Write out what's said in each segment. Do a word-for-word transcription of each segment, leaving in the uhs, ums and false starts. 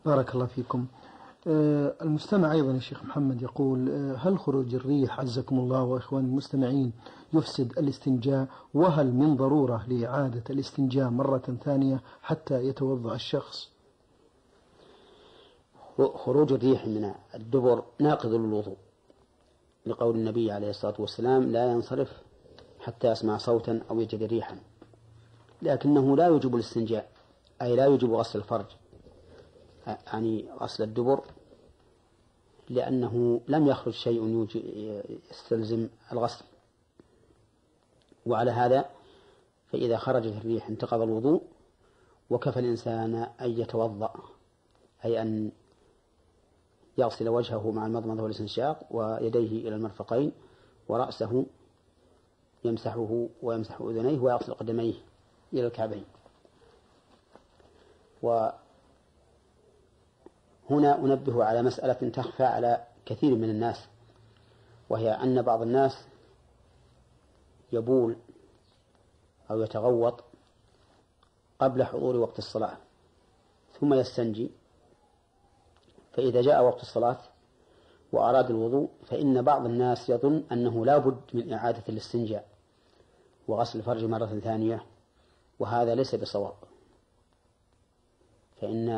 بارك الله فيكم. آه، المستمع أيضا يا شيخ محمد يقول آه، هل خروج الريح عزكم الله وإخوان المستمعين يفسد الاستنجاء، وهل من ضرورة لإعادة الاستنجاء مرة ثانية حتى يتوضأ الشخص؟ خروج الريح من الدبر ناقض للوضوء، لقول النبي عليه الصلاة والسلام لا ينصرف حتى يسمع صوتا أو يجد ريحا، لكنه لا يجب الاستنجاء، أي لا يجب غسل الفرج، يعني غسل الدبر، لأنه لم يخرج شيء يستلزم الغسل. وعلى هذا فإذا خرجت الريح انتقض الوضوء، وكفى الإنسان أن يتوضأ، أي أن يغسل وجهه مع المضمضة والاستنشاق ويديه إلى المرفقين ورأسه يمسحه ويمسح أذنيه ويغسل قدميه إلى الكعبين. وهنا أنبه على مسألة تخفى على كثير من الناس، وهي أن بعض الناس يبول أو يتغوط قبل حضور وقت الصلاة ثم يستنجي، فإذا جاء وقت الصلاة وأراد الوضوء فإن بعض الناس يظن أنه لا بد من إعادة الاستنجاء وغسل الفرج مرة ثانية، وهذا ليس بصواب. فإن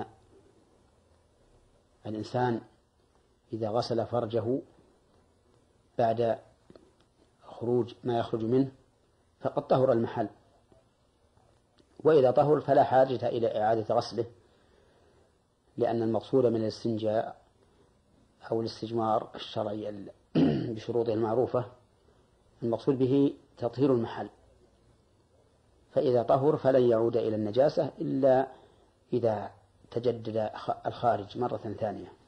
الإنسان إذا غسل فرجه بعد خروج ما يخرج منه فقد طهر المحل، وإذا طهر فلا حاجة إلى إعادة غسله، لأن المقصود من الاستنجاء أو الاستجمار الشرعي بشروطه المعروفة المقصود به تطهير المحل، فإذا طهر فلن يعود إلى النجاسة إلا إذا تجدد الخارج مرة ثانية.